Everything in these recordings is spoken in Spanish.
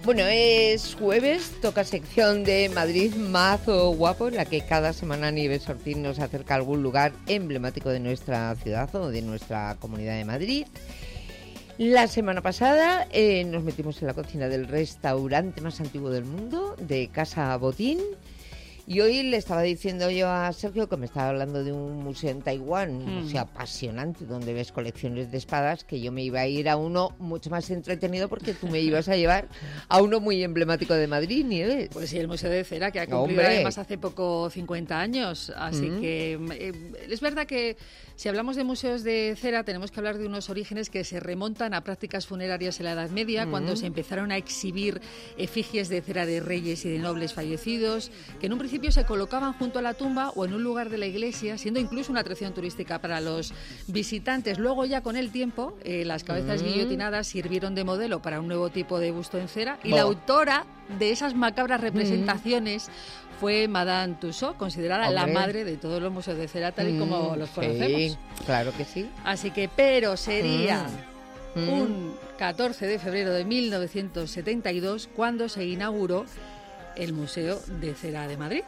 Bueno, es jueves, toca sección de Madrid Mazo Guapo, en la que cada semana Nieves Ortiz nos acerca a algún lugar emblemático de nuestra ciudad o de nuestra Comunidad de Madrid. La semana pasada nos metimos en la cocina del restaurante más antiguo del mundo, de Casa Botín. Y hoy le estaba diciendo yo a Sergio que me estaba hablando de un museo en Taiwán, un museo apasionante, donde ves colecciones de espadas, que yo me iba a ir a uno mucho más entretenido porque tú me ibas a llevar a uno muy emblemático de Madrid, Nieves. Pues sí, el Museo de Cera, que ha cumplido además hace poco 50 años. Así que es verdad que si hablamos de museos de cera tenemos que hablar de unos orígenes que se remontan a prácticas funerarias en la Edad Media, cuando se empezaron a exhibir efigies de cera de reyes y de nobles fallecidos, que en un principio se colocaban junto a la tumba o en un lugar de la iglesia, siendo incluso una atracción turística para los visitantes. Luego, ya con el tiempo, las cabezas guillotinadas sirvieron de modelo para un nuevo tipo de busto en cera, y la autora de esas macabras representaciones fue Madame Tussaud, considerada la madre de todos los museos de cera tal y como los conocemos. Sí, claro que sí. Así que, pero sería un 14 de febrero de 1972 cuando se inauguró el Museo de Cera de Madrid.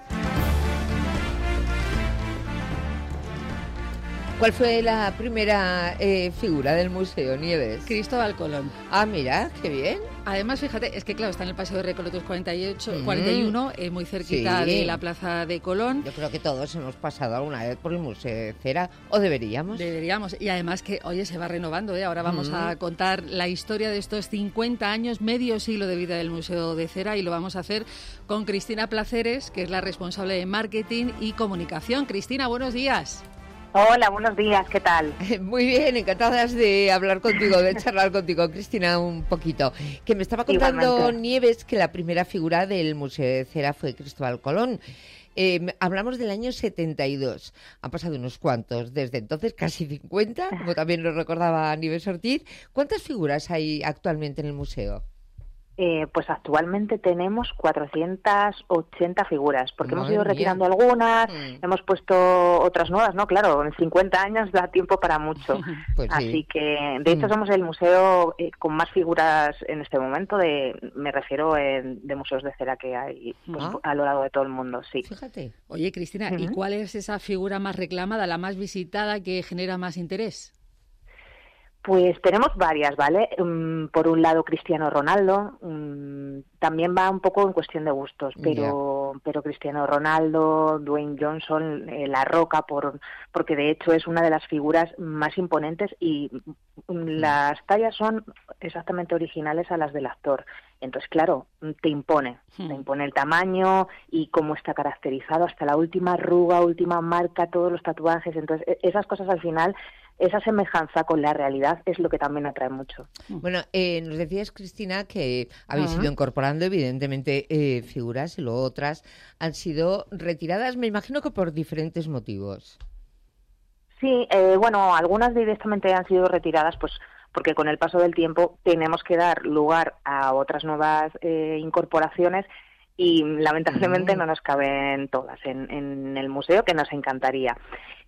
¿Cuál fue la primera figura del museo, Nieves? Cristóbal Colón. Ah, mira, qué bien. Además, fíjate, es que claro, está en el Paseo de Recoletos 41, muy cerquita de la Plaza de Colón. Yo creo que todos hemos pasado alguna vez por el Museo de Cera, o deberíamos. Deberíamos, y además que, oye, se va renovando, Ahora vamos a contar la historia de estos 50 años, medio siglo de vida del Museo de Cera, y lo vamos a hacer con Cristina Placeres, que es la responsable de Marketing y Comunicación. Cristina, buenos días. Hola, buenos días, ¿qué tal? Muy bien, encantadas de hablar contigo, de charlar contigo, Cristina, un poquito. Que me estaba contando Igualmente. Nieves que la primera figura del Museo de Cera fue Cristóbal Colón. Hablamos del año 72, han pasado unos cuantos, desde entonces casi 50, como también lo recordaba Nieves Ortiz. ¿Cuántas figuras hay actualmente en el museo? Pues actualmente tenemos 480 figuras, porque hemos ido Madre retirando mía. algunas, hemos puesto otras nuevas, ¿no? Claro, en 50 años da tiempo para mucho. Pues sí. Así que, de hecho, somos el museo con más figuras en este momento, me refiero de museos de cera que hay pues, a lo largo de todo el mundo, sí. Fíjate. Oye, Cristina, ¿y cuál es esa figura más reclamada, la más visitada, que genera más interés? Pues tenemos varias, ¿vale? Por un lado, Cristiano Ronaldo, también va un poco en cuestión de gustos, pero Cristiano Ronaldo, Dwayne Johnson, La Roca, porque de hecho es una de las figuras más imponentes y las tallas son exactamente originales a las del actor. Entonces, claro, te impone el tamaño y cómo está caracterizado, hasta la última arruga, última marca, todos los tatuajes. Entonces, esas cosas al final, esa semejanza con la realidad es lo que también atrae mucho. Bueno, nos decías, Cristina, que habéis ido incorporando evidentemente figuras y luego otras han sido retiradas, me imagino que por diferentes motivos. Sí, bueno, algunas directamente han sido retiradas, pues porque con el paso del tiempo tenemos que dar lugar a otras nuevas incorporaciones y lamentablemente no nos caben todas en el museo, que nos encantaría.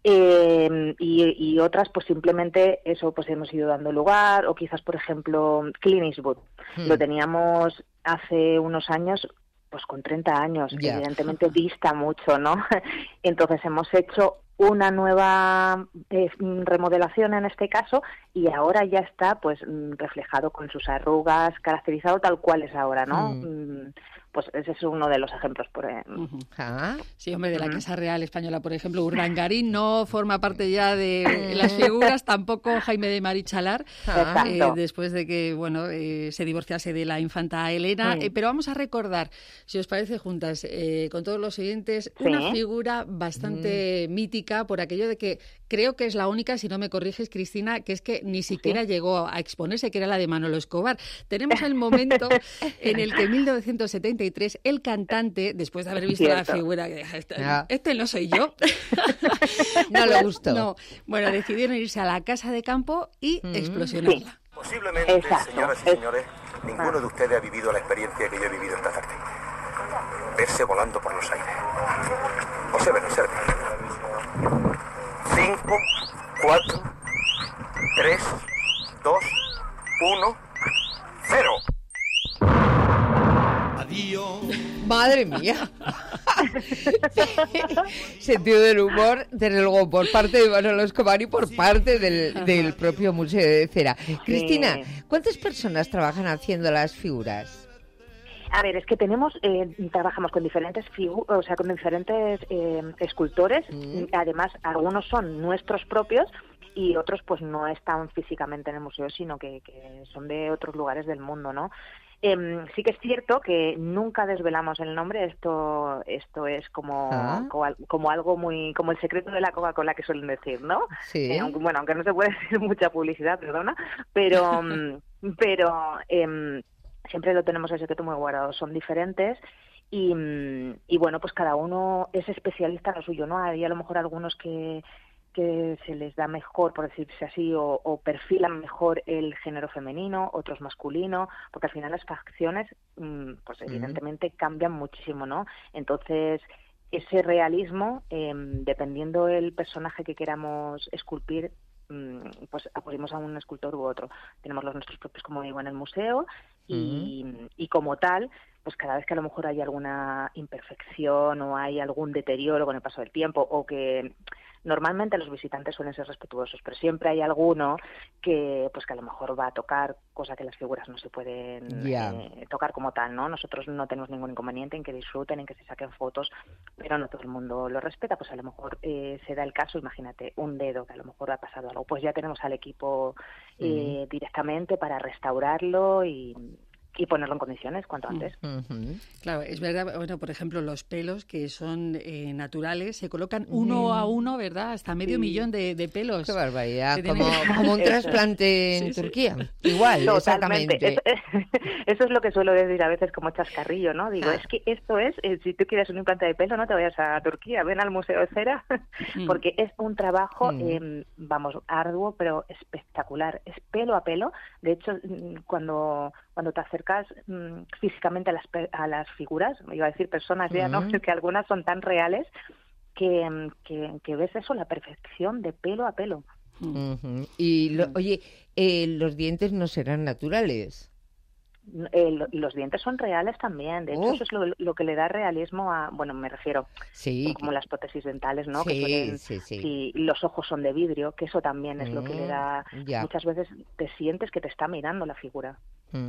Y otras, pues simplemente eso, pues hemos ido dando lugar, o quizás, por ejemplo, Clint Eastwood. Lo teníamos hace unos años, pues con 30 años, que evidentemente dista mucho, ¿no? Entonces hemos hecho una nueva remodelación en este caso y ahora ya está pues reflejado con sus arrugas, caracterizado tal cual es ahora, ¿no? Pues ese es uno de los ejemplos. Sí, hombre, de la Casa Real Española, por ejemplo, Urdangarín no forma parte ya de las figuras, tampoco Jaime de Marichalar, después de que se divorciase de la infanta Elena. Pero vamos a recordar, si os parece, juntas, con todos los oyentes, una figura bastante mítica por aquello de que creo que es la única, si no me corriges, Cristina, que es que ni siquiera llegó a exponerse, que era la de Manolo Escobar. Tenemos el momento en el que en 1973 el cantante, después de haber visto la figura, este no soy yo, no le gustó. No. Bueno, decidieron irse a la casa de campo y explosionarla. Sí. Posiblemente, señoras y señores, ninguno de ustedes ha vivido la experiencia que yo he vivido esta tarde. Verse volando por los aires. Observen. 5, 4, 3, 2, 1, 0. Adiós. Madre mía. Sentido del humor, desde luego, por parte de Manolo Escobar y por parte del propio Museo de Cera. Sí. Cristina, ¿cuántas personas trabajan haciendo las figuras? A ver, es que trabajamos con diferentes escultores. Además, algunos son nuestros propios y otros pues no están físicamente en el museo, sino que son de otros lugares del mundo, ¿no? Sí que es cierto que nunca desvelamos el nombre. Esto es como algo muy, como el secreto de la Coca-Cola que suelen decir, ¿no? Sí. Aunque no se puede decir mucha publicidad, perdona, pero siempre lo tenemos el secreto muy guardado. Son diferentes y bueno, pues cada uno es especialista en lo suyo, ¿no? Hay a lo mejor algunos que se les da mejor, por decirse así, o perfilan mejor el género femenino, otros masculino, porque al final las facciones, pues evidentemente cambian muchísimo, ¿no? Entonces, ese realismo, dependiendo del personaje que queramos esculpir, pues acudimos a un escultor u otro. Tenemos los nuestros propios, como digo, en el museo y como tal, pues cada vez que a lo mejor hay alguna imperfección o hay algún deterioro con el paso del tiempo o que normalmente los visitantes suelen ser respetuosos, pero siempre hay alguno que a lo mejor va a tocar cosa que las figuras no se pueden tocar como tal, ¿no? Nosotros no tenemos ningún inconveniente en que disfruten, en que se saquen fotos, pero no todo el mundo lo respeta. Pues a lo mejor se da el caso, imagínate, un dedo que a lo mejor ha pasado algo, pues ya tenemos al equipo directamente para restaurarlo y ponerlo en condiciones cuanto antes. Claro, es verdad, bueno, por ejemplo, los pelos que son naturales se colocan uno a uno, ¿verdad? Hasta medio millón de pelos. Qué barbaridad, como un trasplante en Turquía. Igual, totalmente. Exactamente. Eso es lo que suelo decir a veces como chascarrillo, ¿no? Digo, es que esto es, si tú quieres un implante de pelo, no te vayas a Turquía, ven al Museo de Cera, porque es un trabajo, arduo, pero espectacular. Es pelo a pelo. De hecho, cuando te acercas físicamente a las figuras, iba a decir personas ya, ¿no? Que algunas son tan reales que ves eso, la perfección de pelo a pelo. Y oye, los dientes no serán naturales. Los dientes son reales también. De hecho, eso es lo que le da realismo a... Bueno, me refiero como las prótesis dentales, ¿no? Sí. Los ojos son de vidrio, que eso también es lo que le da... Muchas veces te sientes que te está mirando la figura.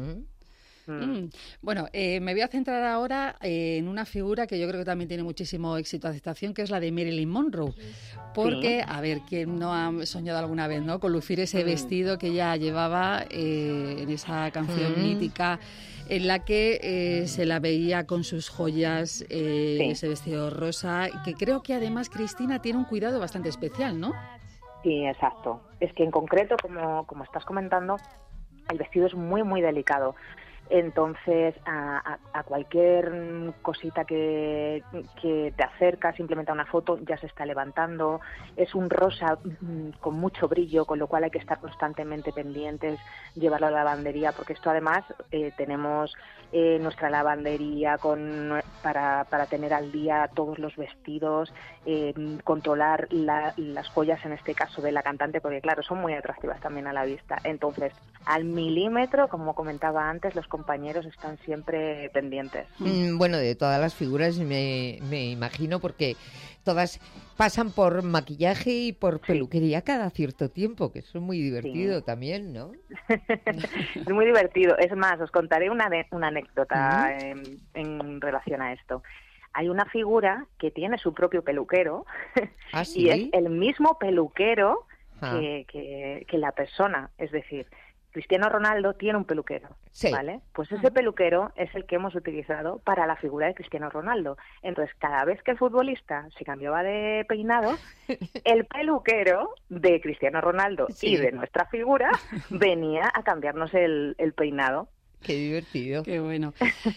Bueno, me voy a centrar ahora en una figura que yo creo que también tiene muchísimo éxito de aceptación, que es la de Marilyn Monroe. Porque, a ver, ¿quién no ha soñado alguna vez, ¿no?, con lucir ese vestido que ella llevaba en esa canción mítica, en la que se la veía con sus joyas, ese vestido rosa, que creo que además Cristina tiene un cuidado bastante especial, ¿no? Sí, exacto. Es que en concreto, como estás comentando, el vestido es muy, muy delicado. Entonces, a cualquier cosita que te acerca, simplemente a una foto, ya se está levantando. Es un rosa con mucho brillo, con lo cual hay que estar constantemente pendientes, llevarlo a la lavandería, porque esto además tenemos nuestra lavandería para tener al día todos los vestidos, controlar las joyas, en este caso de la cantante, porque claro, son muy atractivas también a la vista. Entonces, al milímetro, como comentaba antes, los compañeros están siempre pendientes. Bueno, de todas las figuras me imagino, porque todas pasan por maquillaje y por peluquería cada cierto tiempo, que eso es muy divertido también, ¿no? Es muy divertido. Es más, os contaré una anécdota en relación a esto. Hay una figura que tiene su propio peluquero y es el mismo peluquero que la persona, es decir, Cristiano Ronaldo tiene un peluquero, ¿vale? Pues ese peluquero es el que hemos utilizado para la figura de Cristiano Ronaldo. Entonces, cada vez que el futbolista se cambiaba de peinado, el peluquero de Cristiano Ronaldo y de nuestra figura venía a cambiarnos el peinado. Qué divertido. Qué bueno.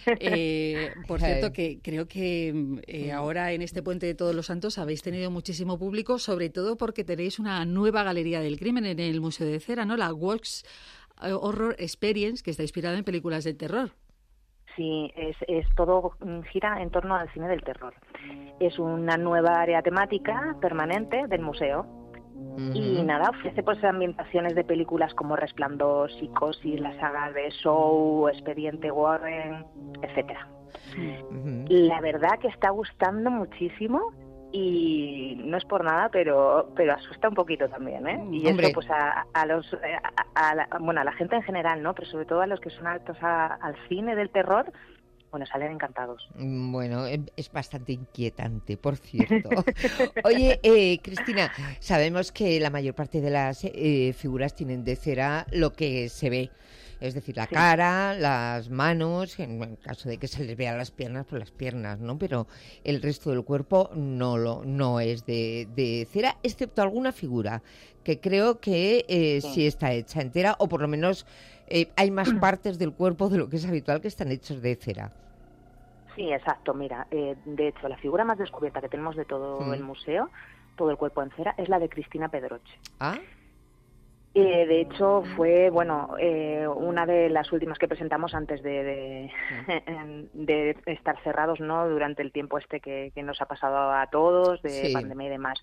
Por cierto, que creo que ahora en este Puente de Todos los Santos habéis tenido muchísimo público, sobre todo porque tenéis una nueva galería del crimen en el Museo de Cera, ¿no? La Works Horror Experience, que está inspirada en películas de terror. Sí, es todo gira en torno al cine del terror. Es una nueva área temática permanente del museo Y nada, ofrece pues ambientaciones de películas como Resplandor, Psicosis, la saga de Saw, Expediente Warren, etcétera. La verdad que está gustando muchísimo y no es por nada, pero asusta un poquito también, ¿eh? Y Hombre. esto pues a la gente en general, ¿no? Pero sobre todo a los que son adeptos al cine del terror, bueno, salen encantados. Bueno, es bastante inquietante, por cierto. Oye, Cristina, sabemos que la mayor parte de las figuras tienen de cera lo que se ve. Es decir, la cara, las manos, en caso de que se les vean las piernas, pues las piernas, ¿no? Pero el resto del cuerpo no es de cera, excepto alguna figura, que creo que sí está hecha entera, o por lo menos hay más partes del cuerpo de lo que es habitual que están hechos de cera. Sí, exacto. Mira, de hecho, la figura más descubierta que tenemos de todo el museo, todo el cuerpo en cera, es la de Cristina Pedroche. ¿Ah? De hecho, fue una de las últimas que presentamos antes de estar cerrados, ¿no? Durante el tiempo que nos ha pasado a todos, de pandemia y demás.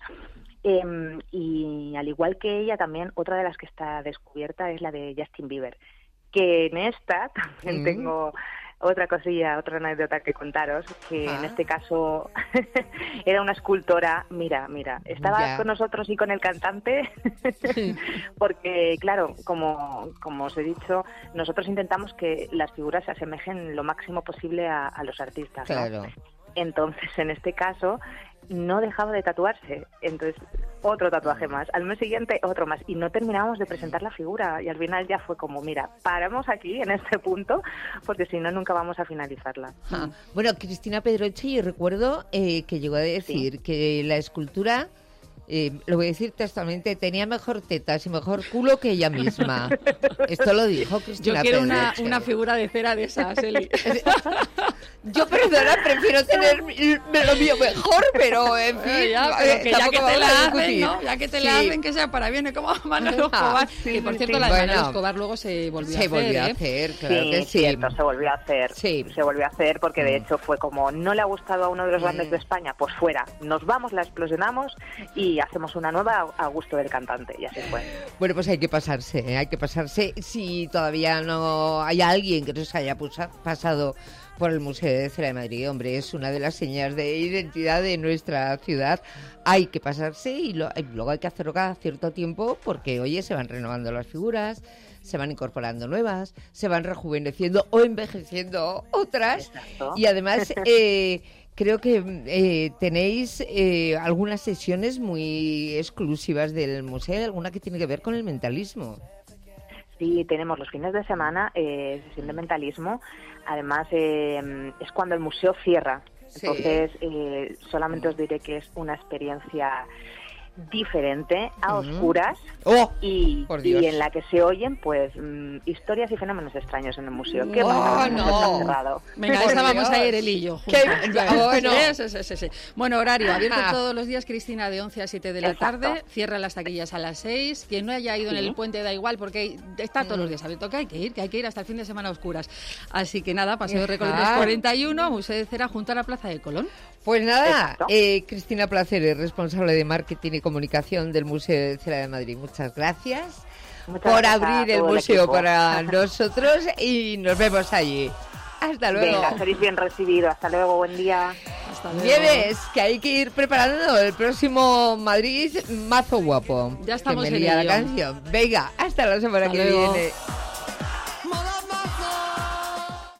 Y al igual que ella, también otra de las que está descubierta es la de Justin Bieber, que en esta también tengo otra anécdota que contaros, que en este caso era una escultora, mira, estaba con nosotros y con el cantante, porque claro, como os he dicho, nosotros intentamos que las figuras se asemejen lo máximo posible a los artistas, ¿no? Claro. Entonces, en este caso, no dejaba de tatuarse. Entonces, otro tatuaje más. Al mes siguiente, otro más. Y no terminábamos de presentar la figura. Y al final ya fue como, mira, paramos aquí, en este punto, porque si no, nunca vamos a finalizarla. Bueno, Cristina Pedroche, yo recuerdo que llegó a decir que la escultura, lo voy a decir textualmente, tenía mejor tetas y mejor culo que ella misma. Esto lo dijo Cristina Yo quiero Pedroche. una figura de cera de esas, Eli. Yo, perdona, prefiero tener lo mío mejor, pero en fin. Ya que tampoco te vamos la a hacen, discutir. ¿no? Ya que te la hacen, que sea para bien, como Manolo Escobar. Que por cierto, la de Manolo Escobar luego se volvió a hacer, claro que sí. Cierto, se volvió a hacer. Sí. Se volvió a hacer porque de hecho fue como, no le ha gustado a uno de los grandes de España, pues fuera, nos vamos, la explosionamos y hacemos una nueva a gusto del cantante, y así fue. Bueno, pues hay que pasarse. Si todavía no hay alguien que nos haya pasado por el Museo de Cera de Madrid, hombre, es una de las señas de identidad de nuestra ciudad. Hay que pasarse y luego hay que hacerlo cada cierto tiempo porque, oye, se van renovando las figuras, se van incorporando nuevas, se van rejuveneciendo o envejeciendo otras. Exacto. Y además creo que tenéis algunas sesiones muy exclusivas del museo, alguna que tiene que ver con el mentalismo. Sí, tenemos los fines de semana sesión de mentalismo. Además, es cuando el museo cierra. Entonces, solamente os diré que es una experiencia diferente, a oscuras, y en la que se oyen pues historias y fenómenos extraños en el museo. ¿Qué pasa? No. Cerrado. Venga, esta vamos a ir el y yo. Bueno. Sí. Bueno, horario abierto todos los días, Cristina, de 11 a 7 de la tarde. Cierra las taquillas a las 6. Quien no haya ido en el puente da igual, porque está todos los días abierto, que hay que ir hasta el fin de semana a oscuras. Así que nada, Paseo de Recoletos 41, Museo de Cera, junto a la Plaza de Colón. Pues nada, Cristina Placeres, responsable de marketing y comunicación del Museo de Cera de Madrid. Muchas gracias por abrir el museo para nosotros y nos vemos allí. Hasta luego. Venga, seréis bien recibido. Hasta luego, buen día. Hasta luego. Nieves, que hay que ir preparando el próximo Madrid mazo guapo. Ya estamos que me en lía ello. la canción. Venga, hasta la semana Hasta que luego. viene.